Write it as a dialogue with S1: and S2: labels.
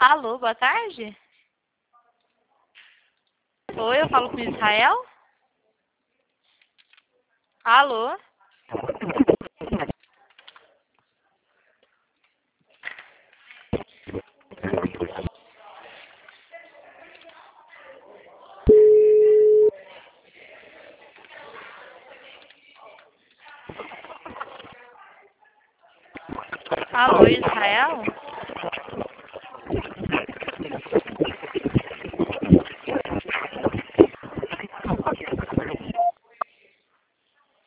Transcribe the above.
S1: Alô, boa tarde. Oi, eu falo com Israel? Alô? Alô, Israel?